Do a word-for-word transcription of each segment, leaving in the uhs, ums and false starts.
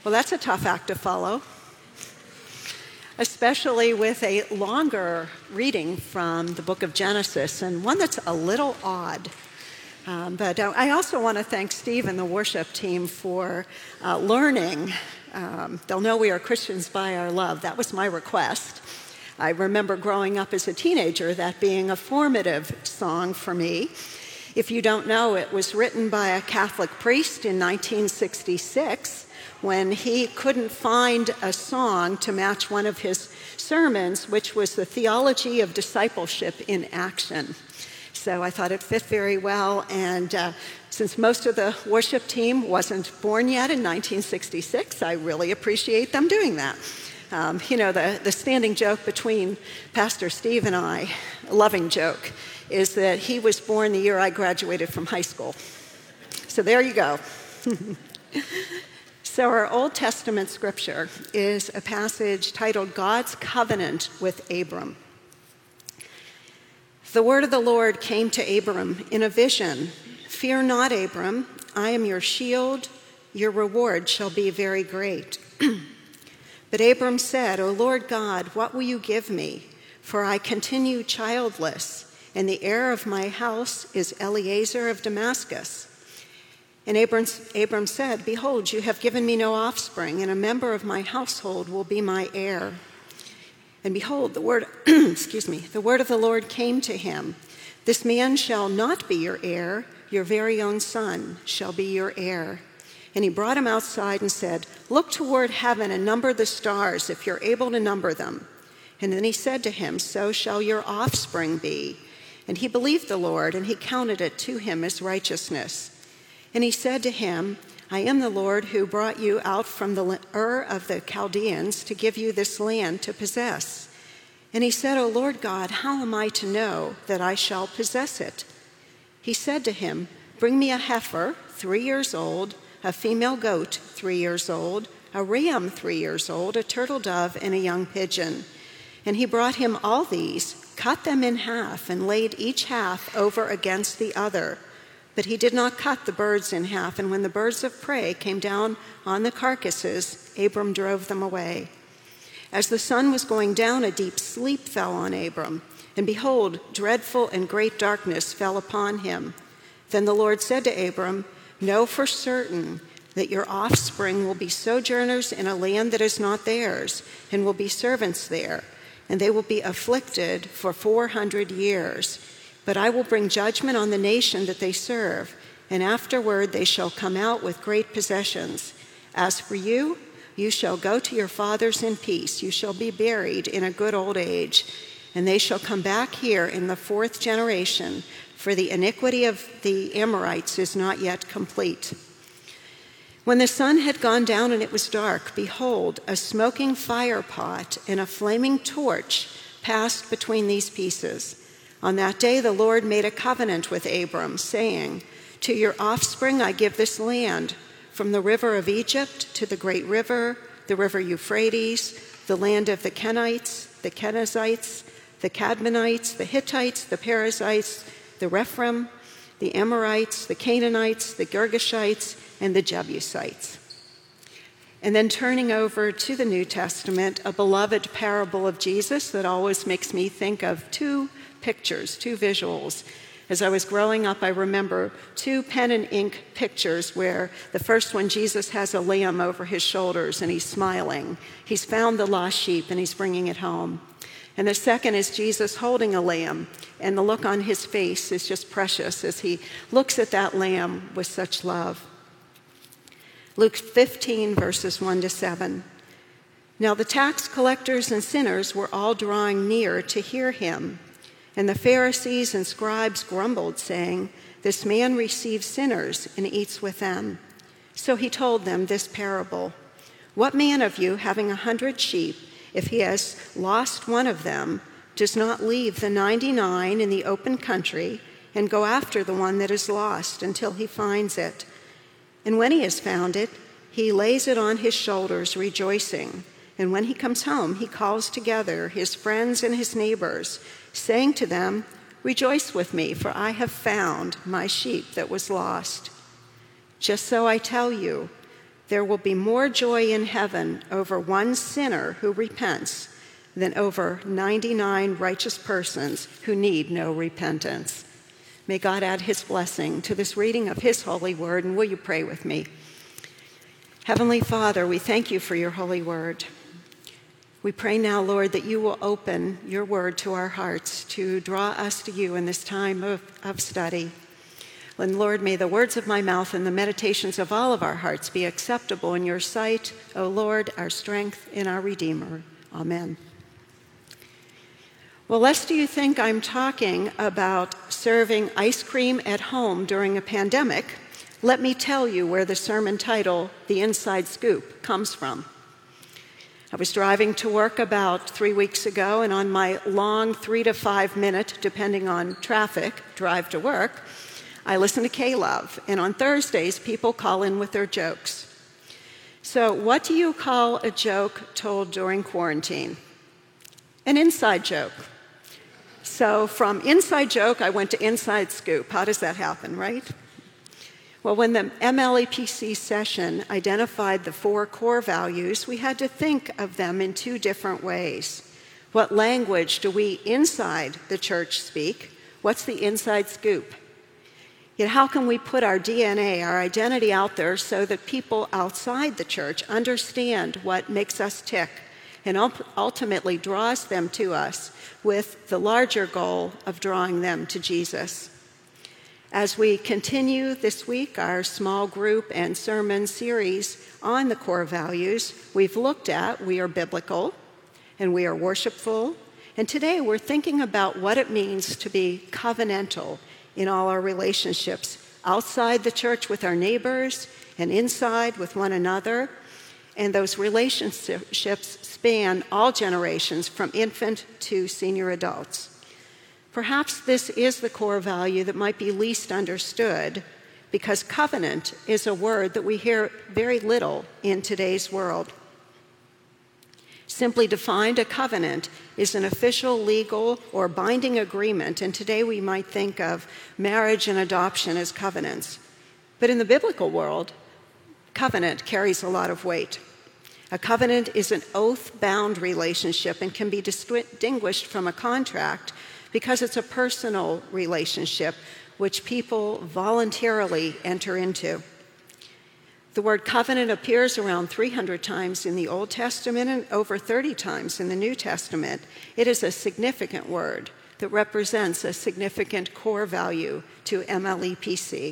Well, that's a tough act to follow, especially with a longer reading from the book of Genesis, and one that's a little odd. Um, but uh, I also want to thank Steve and the worship team for uh, learning. Um, they'll know we are Christians by our love. That was my request. I remember growing up as a teenager, that being a formative song for me. If you don't know, it was written by a Catholic priest in nineteen sixty-six when he couldn't find a song to match one of his sermons, which was the theology of discipleship in action. So I thought it fit very well, and uh, since most of the worship team wasn't born yet in nineteen sixty-six, I really appreciate them doing that. Um, you know, the, the standing joke between Pastor Steve and I, a loving joke, is that he was born the year I graduated from high school. So there you go. So our Old Testament scripture is a passage titled God's Covenant with Abram. The word of the Lord came to Abram in a vision. Fear not, Abram, I am your shield. Your reward shall be very great. But Abram said, O Lord God, what will you give me? For I continue childless, and the heir of my house is Eliezer of Damascus. And Abram, Abram said, Behold, you have given me no offspring, and a member of my household will be my heir. And behold, the word, excuse me, the word of the Lord came to him. This man shall not be your heir, your very own son shall be your heir. And he brought him outside and said, Look toward heaven and number the stars, if you're able to number them. And then he said to him, So shall your offspring be. And he believed the Lord, and he counted it to him as righteousness. And he said to him, I am the Lord who brought you out from the Ur of the Chaldeans to give you this land to possess. And he said, O Lord God, how am I to know that I shall possess it? He said to him, Bring me a heifer, three years old, a female goat, three years old, a ram, three years old, a turtle dove, and a young pigeon. And he brought him all these, cut them in half, and laid each half over against the other. But he did not cut the birds in half, and when the birds of prey came down on the carcasses, Abram drove them away. As the sun was going down, a deep sleep fell on Abram, and behold, dreadful and great darkness fell upon him. Then the Lord said to Abram, Know for certain that your offspring will be sojourners in a land that is not theirs, and will be servants there, and they will be afflicted for four hundred years. But I will bring judgment on the nation that they serve, and afterward they shall come out with great possessions. As for you, you shall go to your fathers in peace. You shall be buried in a good old age, and they shall come back here in the fourth generation, for the iniquity of the Amorites is not yet complete. When the sun had gone down and it was dark, behold, a smoking fire pot and a flaming torch passed between these pieces. On that day the Lord made a covenant with Abram, saying, To your offspring I give this land, from the river of Egypt to the great river, the river Euphrates, the land of the Kenites, the Kenizzites, the Cadmonites, the Hittites, the Perizzites, the Rephaim, the Amorites, the Canaanites, the Girgashites, and the Jebusites. And then turning over to the New Testament, a beloved parable of Jesus that always makes me think of two pictures, two visuals. As I was growing up, I remember two pen and ink pictures where the first one, Jesus has a lamb over his shoulders and he's smiling. He's found the lost sheep and he's bringing it home. And the second is Jesus holding a lamb, and the look on his face is just precious as he looks at that lamb with such love. Luke fifteen, verses one to seven. Now the tax collectors and sinners were all drawing near to hear him. And the Pharisees and scribes grumbled, saying, This man receives sinners and eats with them. So he told them this parable. What man of you, having a hundred sheep, if he has lost one of them, does not leave the ninety-nine in the open country and go after the one that is lost until he finds it? And when he has found it, he lays it on his shoulders, rejoicing. And when he comes home, he calls together his friends and his neighbors, saying to them, Rejoice with me, for I have found my sheep that was lost. Just so I tell you, There will be more joy in heaven over one sinner who repents than over ninety-nine righteous persons who need no repentance. May God add his blessing to this reading of his holy word, and will you pray with me? Heavenly Father, we thank you for your holy word. We pray now, Lord, that you will open your word to our hearts to draw us to you in this time of, of study. And Lord, may the words of my mouth and the meditations of all of our hearts be acceptable in your sight, O Lord, our strength and our Redeemer. Amen. Well, lest you think I'm talking about serving ice cream at home during a pandemic, let me tell you where the sermon title, The Inside Scoop, comes from. I was driving to work about three weeks ago, and on my long three to five minute, depending on traffic, drive to work, I listen to K-Love, and on Thursdays, people call in with their jokes. So what do you call a joke told during quarantine? An inside joke. So from inside joke, I went to inside scoop. How does that happen, right? Well, when the M L E P C session identified the four core values, we had to think of them in two different ways. What language do we inside the church speak? What's the inside scoop? Yet how can we put our D N A, our identity out there so that people outside the church understand what makes us tick and ultimately draws them to us with the larger goal of drawing them to Jesus? As we continue this week our small group and sermon series on the core values, we've looked at we are biblical and we are worshipful, and today we're thinking about what it means to be covenantal in all our relationships, outside the church with our neighbors and inside with one another. And those relationships span all generations from infant to senior adults. Perhaps this is the core value that might be least understood, because covenant is a word that we hear very little in today's world. Simply defined, a covenant is an official, legal, or binding agreement, and today we might think of marriage and adoption as covenants. But in the biblical world, covenant carries a lot of weight. A covenant is an oath-bound relationship and can be distinguished from a contract because it's a personal relationship which people voluntarily enter into. The word covenant appears around three hundred times in the Old Testament and over thirty times in the New Testament. It is a significant word that represents a significant core value to M L E P C.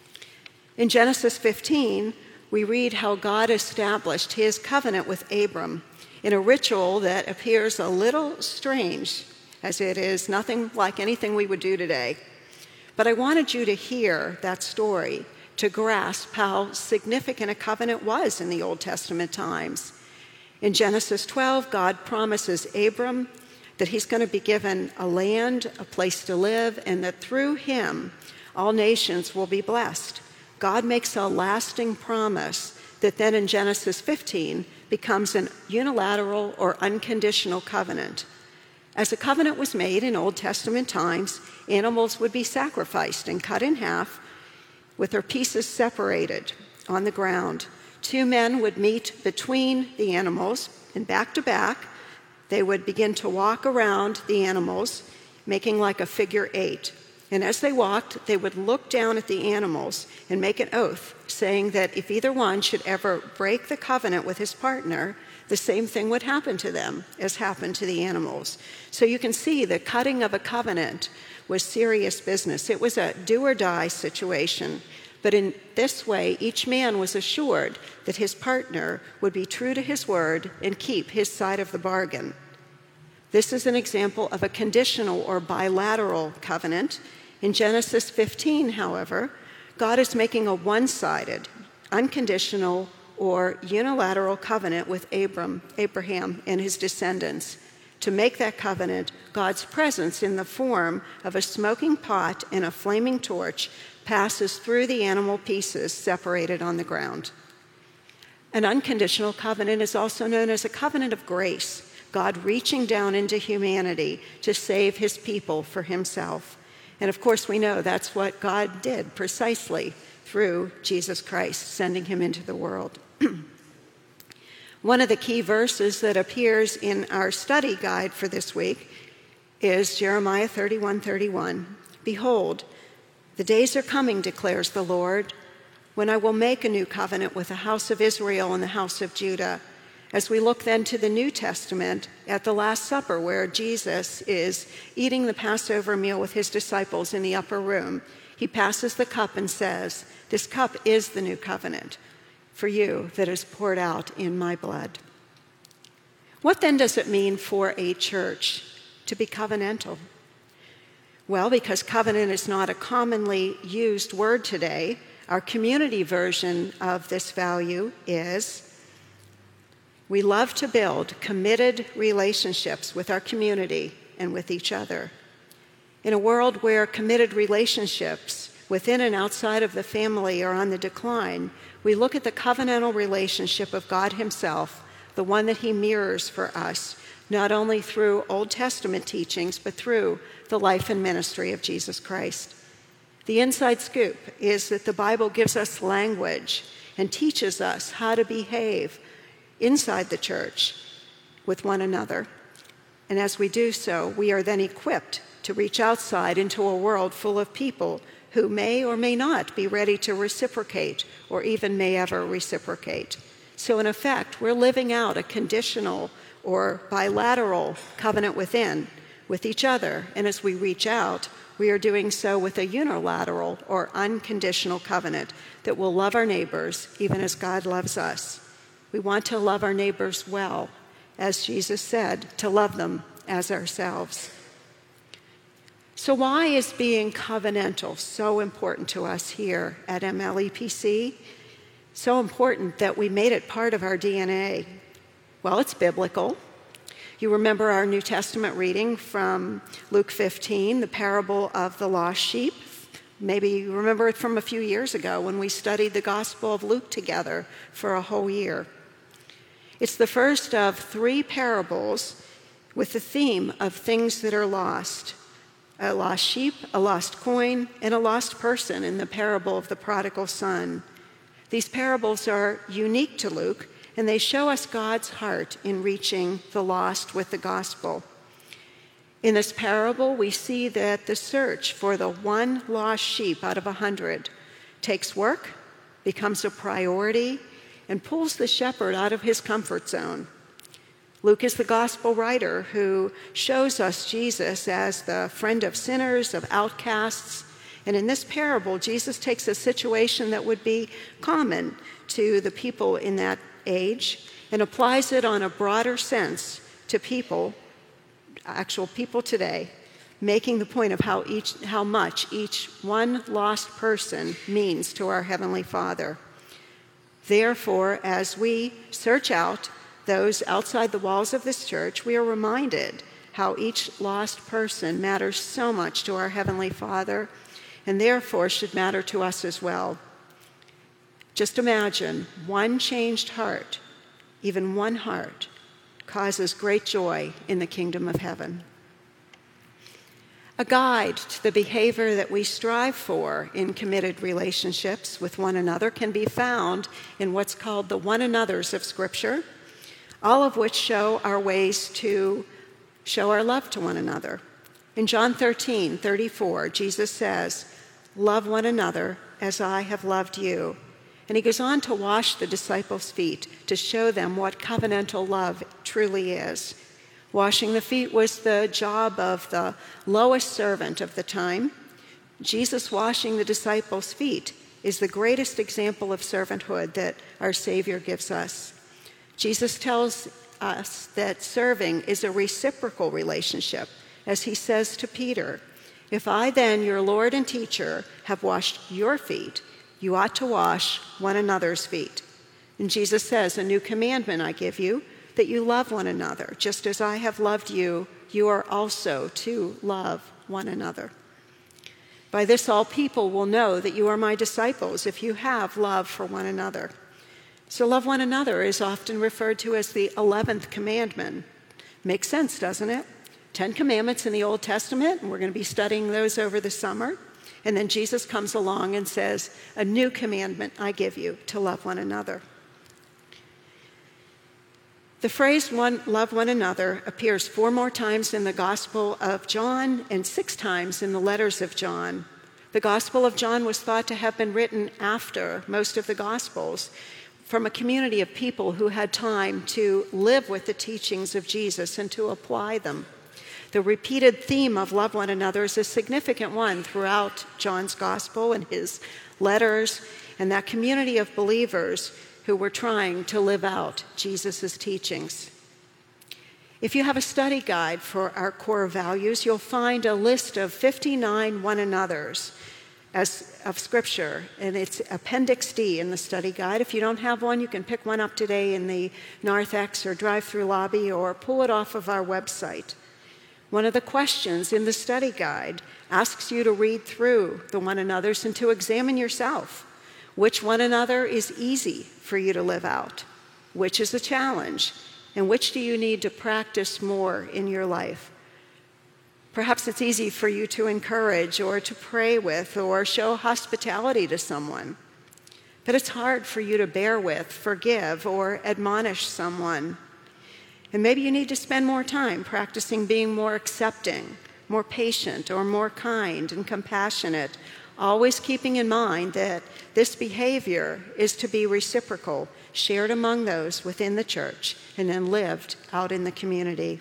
In Genesis fifteen, we read how God established his covenant with Abram in a ritual that appears a little strange, as it is nothing like anything we would do today. But I wanted you to hear that story to grasp how significant a covenant was in the Old Testament times. In Genesis twelve, God promises Abram that he's going to be given a land, a place to live, and that through him, all nations will be blessed. God makes a lasting promise that then in Genesis fifteen becomes an unilateral or unconditional covenant. As a covenant was made in Old Testament times, animals would be sacrificed and cut in half with their pieces separated on the ground. Two men would meet between the animals, and back to back, they would begin to walk around the animals, making like a figure eight. And as they walked, they would look down at the animals and make an oath, saying that if either one should ever break the covenant with his partner, the same thing would happen to them as happened to the animals. So you can see the cutting of a covenant was serious business. It was a do-or-die situation. But in this way, each man was assured that his partner would be true to his word and keep his side of the bargain. This is an example of a conditional or bilateral covenant. In Genesis fifteen, however, God is making a one-sided, unconditional, or unilateral covenant with Abram, Abraham and his descendants. To make that covenant, God's presence in the form of a smoking pot and a flaming torch passes through the animal pieces separated on the ground. An unconditional covenant is also known as a covenant of grace, God reaching down into humanity to save his people for himself. And of course, we know that's what God did precisely through Jesus Christ, sending him into the world. One of the key verses that appears in our study guide for this week is Jeremiah thirty-one thirty-one. Behold, the days are coming, declares the Lord, when I will make a new covenant with the house of Israel and the house of Judah. As we look then to the New Testament at the Last Supper, where Jesus is eating the Passover meal with his disciples in the upper room, he passes the cup and says, "This cup is the new covenant for you that is poured out in my blood." What then does it mean for a church to be covenantal? Well, because covenant is not a commonly used word today, our community version of this value is: we love to build committed relationships with our community and with each other. In a world where committed relationships within and outside of the family are on the decline, we look at the covenantal relationship of God himself, the one that he mirrors for us, not only through Old Testament teachings, but through the life and ministry of Jesus Christ. The inside scoop is that the Bible gives us language and teaches us how to behave inside the church with one another. And as we do so, we are then equipped to reach outside into a world full of people who may or may not be ready to reciprocate or even may ever reciprocate. So in effect, we're living out a conditional or bilateral covenant within with each other. And as we reach out, we are doing so with a unilateral or unconditional covenant that will love our neighbors even as God loves us. We want to love our neighbors well, as Jesus said, to love them as ourselves. So why is being covenantal so important to us here at M L E P C? So important that we made it part of our D N A. Well, it's biblical. You remember our New Testament reading from Luke fifteen, the parable of the lost sheep. Maybe you remember it from a few years ago when we studied the Gospel of Luke together for a whole year. It's the first of three parables with the theme of things that are lost: a lost sheep, a lost coin, and a lost person in the parable of the prodigal son. These parables are unique to Luke, and they show us God's heart in reaching the lost with the gospel. In this parable, we see that the search for the one lost sheep out of a hundred takes work, becomes a priority, and pulls the shepherd out of his comfort zone. Luke is the gospel writer who shows us Jesus as the friend of sinners, of outcasts. And in this parable, Jesus takes a situation that would be common to the people in that age and applies it on a broader sense to people, actual people today, making the point of how each, how much each one lost person means to our Heavenly Father. Therefore, as we search out those outside the walls of this church, we are reminded how each lost person matters so much to our Heavenly Father, and therefore should matter to us as well. Just imagine one changed heart, even one heart, causes great joy in the kingdom of heaven. A guide to the behavior that we strive for in committed relationships with one another can be found in what's called the one another's of Scripture, all of which show our ways to show our love to one another. In John thirteen thirty-four, Jesus says, "Love one another as I have loved you." And he goes on to wash the disciples' feet to show them what covenantal love truly is. Washing the feet was the job of the lowest servant of the time. Jesus washing the disciples' feet is the greatest example of servanthood that our Savior gives us. Jesus tells us that serving is a reciprocal relationship, as he says to Peter, "If I then, your Lord and teacher, have washed your feet, you ought to wash one another's feet." And Jesus says, "A new commandment I give you, that you love one another. Just as I have loved you, you are also to love one another. By this all people will know that you are my disciples, if you have love for one another." So love one another is often referred to as the eleventh commandment. Makes sense, doesn't it? Ten commandments in the Old Testament, and we're going to be studying those over the summer. And then Jesus comes along and says, "A new commandment I give you, to love one another." The phrase one, love one another appears four more times in the Gospel of John and six times in the letters of John. The Gospel of John was thought to have been written after most of the Gospels, from a community of people who had time to live with the teachings of Jesus and to apply them. The repeated theme of love one another is a significant one throughout John's Gospel and his letters, and that community of believers who were trying to live out Jesus' teachings. If you have a study guide for our core values, you'll find a list of fifty-nine one another's as of Scripture, and it's Appendix D in the study guide. If you don't have one, you can pick one up today in the narthex or drive-through lobby or pull it off of our website. One of the questions in the study guide asks you to read through the one another's and to examine yourself. Which one another is easy for you to live out? Which is a challenge? And which do you need to practice more in your life? Perhaps it's easy for you to encourage or to pray with or show hospitality to someone. But it's hard for you to bear with, forgive, or admonish someone. And maybe you need to spend more time practicing being more accepting, more patient, or more kind and compassionate, always keeping in mind that this behavior is to be reciprocal, shared among those within the church, and then lived out in the community.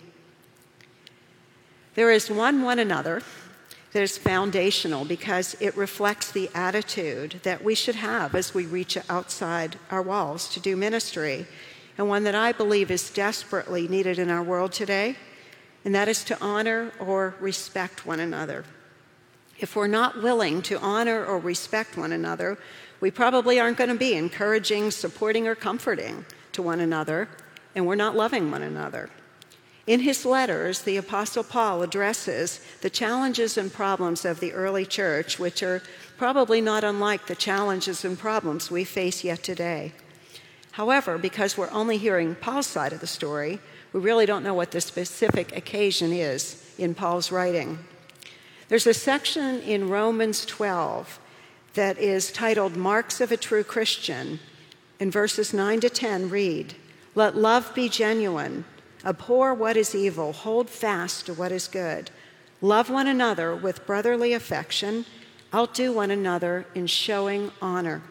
There is one one another that is foundational because it reflects the attitude that we should have as we reach outside our walls to do ministry, and one that I believe is desperately needed in our world today, and that is to honor or respect one another. If we're not willing to honor or respect one another, we probably aren't going to be encouraging, supporting, or comforting to one another, and we're not loving one another. In his letters, the Apostle Paul addresses the challenges and problems of the early church, which are probably not unlike the challenges and problems we face yet today. However, because we're only hearing Paul's side of the story, we really don't know what the specific occasion is in Paul's writing. There's a section in Romans twelve that is titled Marks of a True Christian. In verses nine to ten read, "Let love be genuine. Abhor what is evil. Hold fast to what is good. Love one another with brotherly affection. Outdo one another in showing honor."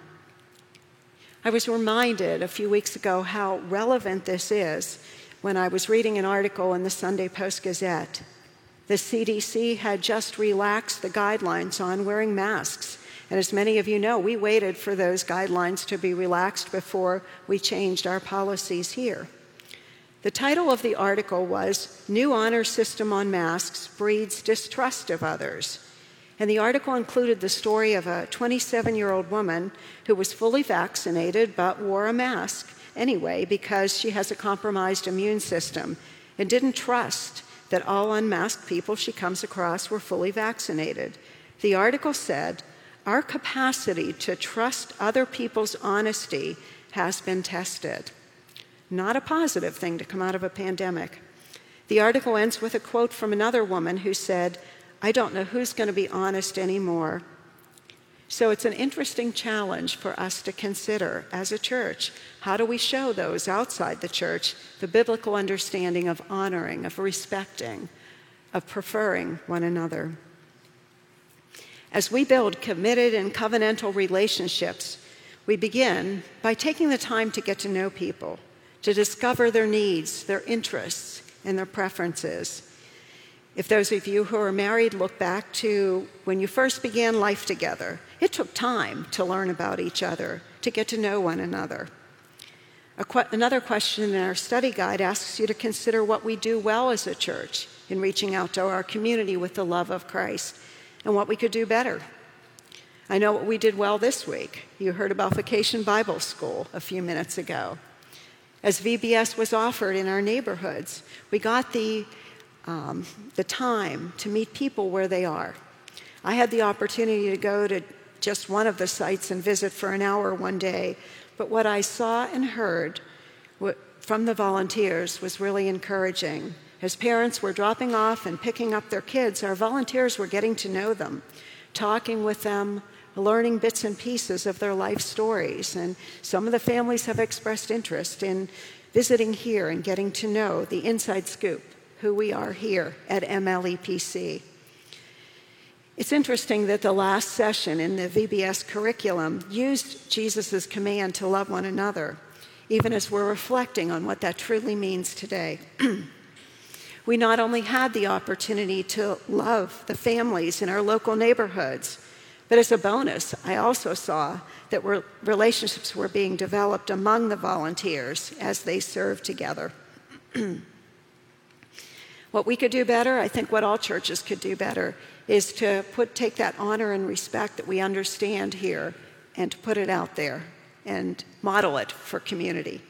I was reminded a few weeks ago how relevant this is when I was reading an article in the Sunday Post-Gazette. The C D C had just relaxed the guidelines on wearing masks. And as many of you know, we waited for those guidelines to be relaxed before we changed our policies here. The title of the article was "New Honor System on Masks Breeds Distrust of Others." And the article included the story of a twenty-seven-year-old woman who was fully vaccinated but wore a mask anyway because she has a compromised immune system and didn't trust that all unmasked people she comes across were fully vaccinated. The article said, "Our capacity to trust other people's honesty has been tested." Not a positive thing to come out of a pandemic. The article ends with a quote from another woman who said, "I don't know who's going to be honest anymore." So it's an interesting challenge for us to consider as a church. How do we show those outside the church the biblical understanding of honoring, of respecting, of preferring one another? As we build committed and covenantal relationships, we begin by taking the time to get to know people, to discover their needs, their interests, and their preferences. If those of you who are married look back to when you first began life together, it took time to learn about each other, to get to know one another. A qu- another question in our study guide asks you to consider what we do well as a church in reaching out to our community with the love of Christ and what we could do better. I know what we did well this week. You heard about Vacation Bible School a few minutes ago. As V B S was offered in our neighborhoods, we got the Um, the time to meet people where they are. I had the opportunity to go to just one of the sites and visit for an hour one day, but what I saw and heard from the volunteers was really encouraging. As parents were dropping off and picking up their kids, our volunteers were getting to know them, talking with them, learning bits and pieces of their life stories. And some of the families have expressed interest in visiting here and getting to know the inside scoop, who we are here at M L E P C. It's interesting that the last session in the V B S curriculum used Jesus' command to love one another, even as we're reflecting on what that truly means today. We not only had the opportunity to love the families in our local neighborhoods, but as a bonus, I also saw that re- relationships were being developed among the volunteers as they served together. What we could do better, I think what all churches could do better, is to put take that honor and respect that we understand here and to put it out there and model it for community.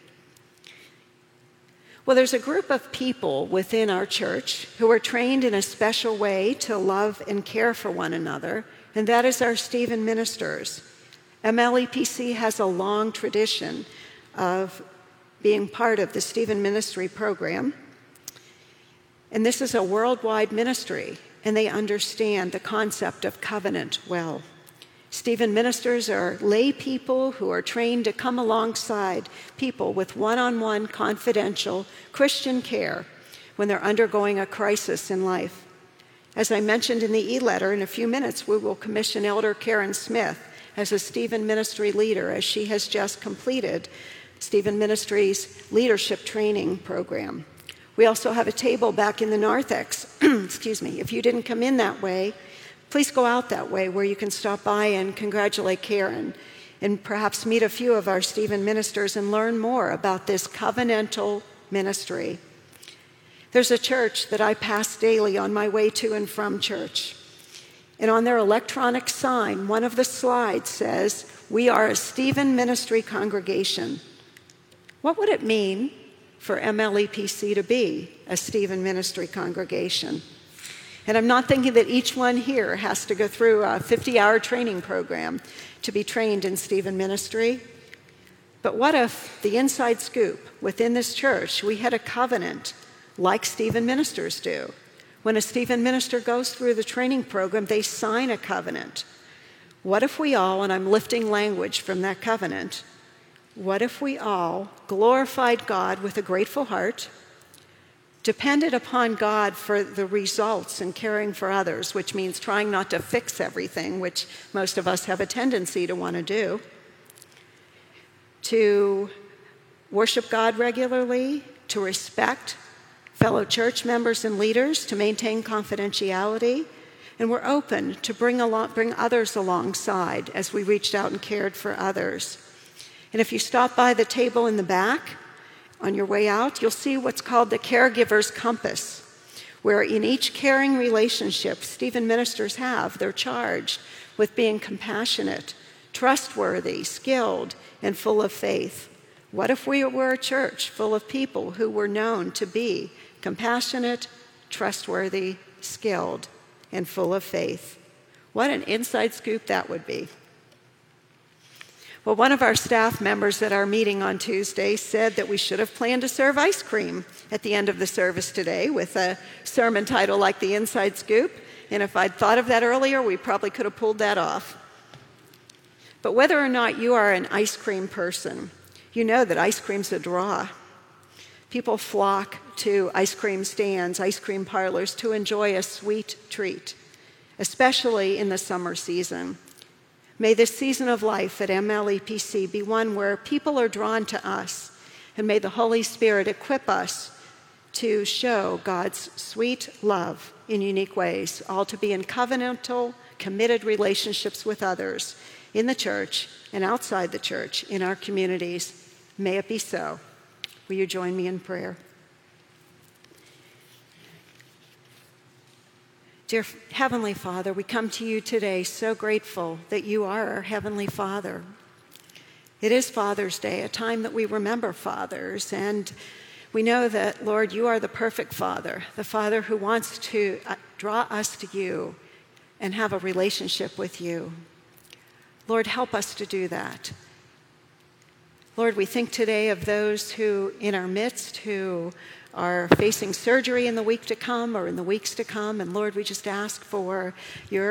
Well, there's a group of people within our church who are trained in a special way to love and care for one another, and that is our Stephen ministers. M L E P C has a long tradition of being part of the Stephen Ministry program. And this is a worldwide ministry, and they understand the concept of covenant well. Stephen ministers are lay people who are trained to come alongside people with one-on-one confidential Christian care when they're undergoing a crisis in life. As I mentioned in the e-letter, in a few minutes we will commission Elder Karen Smith as a Stephen ministry leader, as she has just completed Stephen Ministries leadership training program. We also have a table back in the narthex. Excuse me. If you didn't come in that way, please go out that way where you can stop by and congratulate Karen and perhaps meet a few of our Stephen ministers and learn more about this covenantal ministry. There's a church that I pass daily on my way to and from church. And on their electronic sign, one of the slides says, "We are a Stephen Ministry congregation." What would it mean for M L E P C to be a Stephen Ministry congregation? And I'm not thinking that each one here has to go through a fifty-hour training program to be trained in Stephen Ministry. But what if the inside scoop within this church, we had a covenant like Stephen ministers do? When a Stephen minister goes through the training program, they sign a covenant. What if we all, and I'm lifting language from that covenant, what if we all glorified God with a grateful heart, depended upon God for the results in caring for others, which means trying not to fix everything, which most of us have a tendency to want to do, to worship God regularly, to respect fellow church members and leaders, to maintain confidentiality, and we're open to bring, along, bring others alongside as we reached out and cared for others. And if you stop by the table in the back on your way out, you'll see what's called the Caregiver's Compass, where in each caring relationship Stephen ministers have, they're charged with being compassionate, trustworthy, skilled, and full of faith. What if we were a church full of people who were known to be compassionate, trustworthy, skilled, and full of faith? What an inside scoop that would be. Well, one of our staff members at our meeting on Tuesday said that we should have planned to serve ice cream at the end of the service today with a sermon title like The Inside Scoop. And if I'd thought of that earlier, we probably could have pulled that off. But whether or not you are an ice cream person, you know that ice cream's a draw. People flock to ice cream stands, ice cream parlors to enjoy a sweet treat, especially in the summer season. May this season of life at M L E P C be one where people are drawn to us, and may the Holy Spirit equip us to show God's sweet love in unique ways, all to be in covenantal, committed relationships with others in the church and outside the church, in our communities. May it be so. Will you join me in prayer? Dear Heavenly Father, we come to you today so grateful that you are our Heavenly Father. It is Father's Day, a time that we remember fathers, and we know that, Lord, you are the perfect Father, the Father who wants to draw us to you and have a relationship with you. Lord, help us to do that. Lord, we think today of those who in our midst who are facing surgery in the week to come or in the weeks to come. And Lord, we just ask for your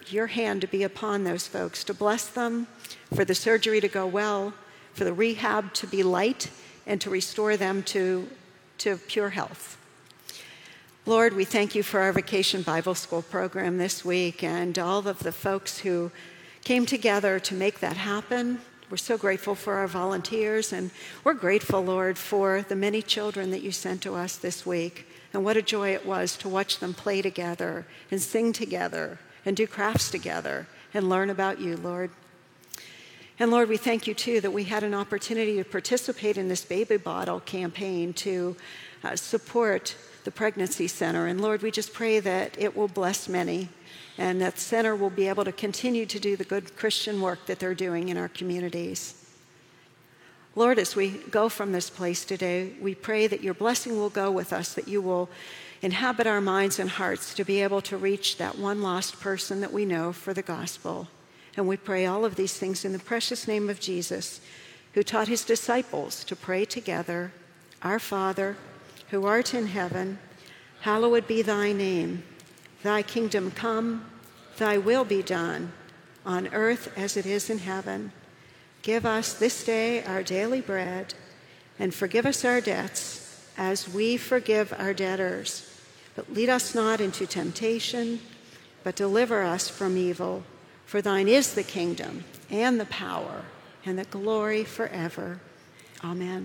your hand to be upon those folks, to bless them, for the surgery to go well, for the rehab to be light, and to restore them to, to pure health. Lord, we thank you for our Vacation Bible School program this week and all of the folks who came together to make that happen. We're so grateful for our volunteers, and we're grateful, Lord, for the many children that you sent to us this week. And what a joy it was to watch them play together and sing together and do crafts together and learn about you, Lord. And Lord, we thank you, too, that we had an opportunity to participate in this baby bottle campaign to uh, support the pregnancy center. And Lord, we just pray that it will bless many and that the center will be able to continue to do the good Christian work that they're doing in our communities. Lord, as we go from this place today, we pray that your blessing will go with us, that you will inhabit our minds and hearts to be able to reach that one lost person that we know for the gospel. And we pray all of these things in the precious name of Jesus, who taught his disciples to pray together, Our Father, who art in heaven, hallowed be thy name. Thy kingdom come, thy will be done, on earth as it is in heaven. Give us this day our daily bread, and forgive us our debts as we forgive our debtors. But lead us not into temptation, but deliver us from evil. For thine is the kingdom, and the power, and the glory forever. Amen.